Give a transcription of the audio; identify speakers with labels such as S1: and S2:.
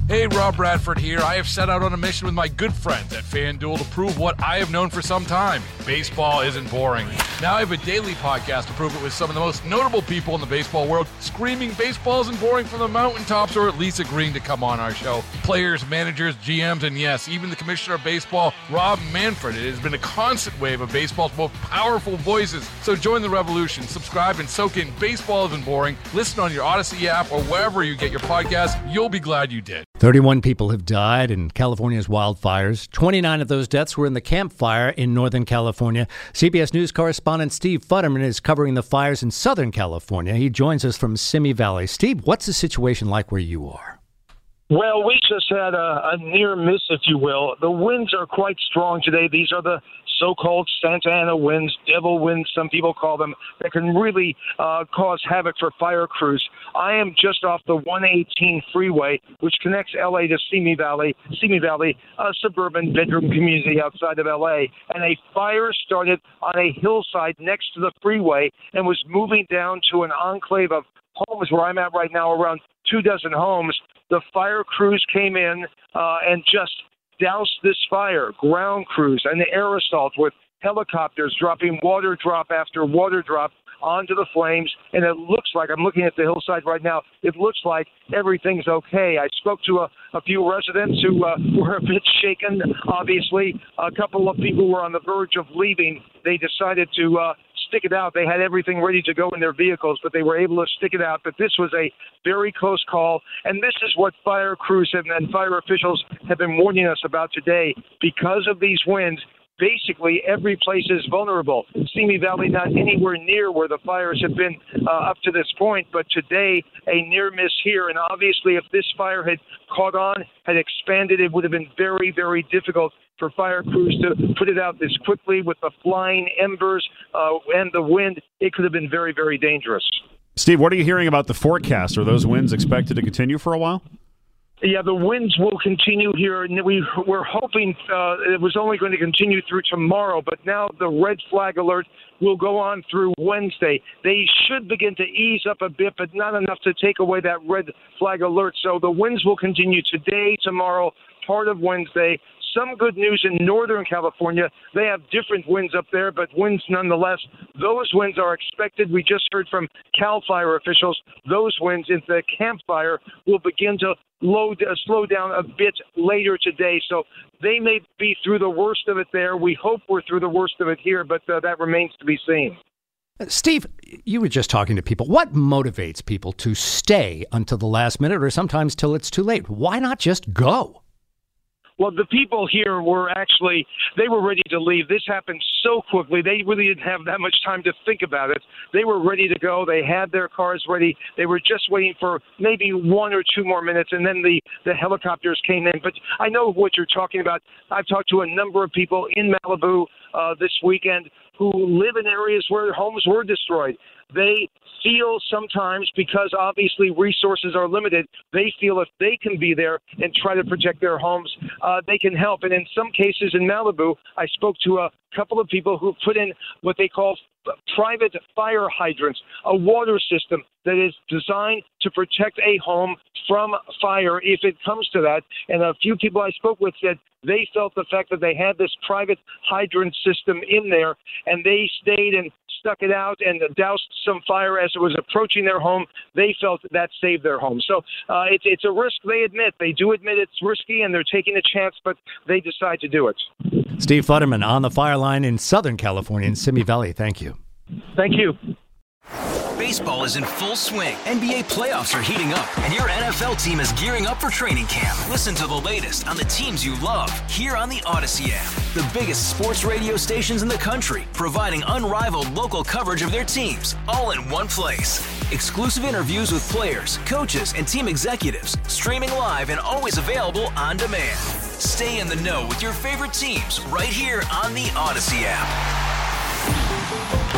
S1: Hey, Rob Bradford here. I have set out on a mission with my good friends at FanDuel to prove what I have known for some time. Baseball isn't boring. Now I have a daily podcast to prove it with some of the most notable people in the baseball world, screaming baseball isn't boring from the mountaintops, or at least agreeing to come on our show. Players, managers, GMs, and yes, even the commissioner of baseball, Rob Manfred. It has been a constant wave of baseball's most powerful voices. So join the revolution. Subscribe and soak in Baseball Isn't Boring. Listen on your Odyssey app or wherever you get your podcasts. You'll be glad you did.
S2: 31 people have died in California's wildfires. 29 of those deaths were in the Camp Fire in Northern California. CBS News correspondent Steve Futterman is covering the fires in Southern California. He joins us from Simi Valley. Steve, what's the situation like where you are?
S3: Well, we just had a near miss, if you will. The winds are quite strong today. These are the so-called Santa Ana winds, devil winds, some people call them, that can really cause havoc for fire crews. I am just off the 118 freeway, which connects L.A. to Simi Valley, a suburban bedroom community outside of L.A., and a fire started on a hillside next to the freeway and was moving down to an enclave of homes where I'm at right now, around 24 homes. The fire crews came in and just doused this fire, ground crews and the air assault with helicopters dropping water drop after water drop onto the flames. And it looks like, I'm looking at the hillside right now, it looks like everything's okay. I spoke to a few residents who were a bit shaken, obviously. A couple of people were on the verge of leaving. They decided to stick it out. They had everything ready to go in their vehicles, but they were able to stick it out. But this was a very close call, and this is what fire crews and fire officials have been warning us about today. Because of these winds, basically every place is vulnerable. Simi Valley not anywhere near where the fires have been up to this point, but today a near miss here. And obviously if this fire had caught on, had expanded, it would have been very, very difficult for fire crews to put it out this quickly with the flying embers and the wind. It could have been very, very dangerous.
S4: Steve, what are you hearing about the forecast? Are those winds expected to continue for a while?
S3: Yeah, the winds will continue here. We're hoping it was only going to continue through tomorrow, but now the red flag alert will go on through Wednesday. They should begin to ease up a bit, but not enough to take away that red flag alert. So the winds will continue today, tomorrow, part of Wednesday. Some good news in Northern California. They have different winds up there, but winds nonetheless. Those winds are expected. We just heard from CAL FIRE officials. Those winds in the Camp Fire will begin to slow down a bit later today. So they may be through the worst of it there. We hope we're through the worst of it here, but that remains to be seen.
S2: Steve, you were just talking to people. What motivates people to stay until the last minute or sometimes till it's too late? Why not just go?
S3: Well, the people here were they were ready to leave. This happened so quickly. They really didn't have that much time to think about it. They were ready to go. They had their cars ready. They were just waiting for maybe 1 or 2 more minutes, and then the helicopters came in. But I know what you're talking about. I've talked to a number of people in Malibu this weekend who live in areas where homes were destroyed. They feel sometimes, because obviously resources are limited, they feel if they can be there and try to protect their homes, they can help. And in some cases in Malibu, I spoke to a couple of people who put in what they call private fire hydrants, a water system that is designed to protect a home from fire if it comes to that. And a few people I spoke with said they felt the fact that they had this private hydrant system in there, and they stayed and stuck it out and doused some fire as it was approaching their home. They felt that saved their home. So it's a risk they admit. They do admit it's risky and they're taking a chance, but they decide to do it.
S2: Steve Futterman on the fire line in Southern California in Simi Valley. Thank you.
S3: Thank you.
S5: Baseball is in full swing. NBA playoffs are heating up, and your NFL team is gearing up for training camp. Listen to the latest on the teams you love here on the Odyssey app. The biggest sports radio stations in the country, providing unrivaled local coverage of their teams, all in one place. Exclusive interviews with players, coaches, and team executives, streaming live and always available on demand. Stay in the know with your favorite teams right here on the Odyssey app.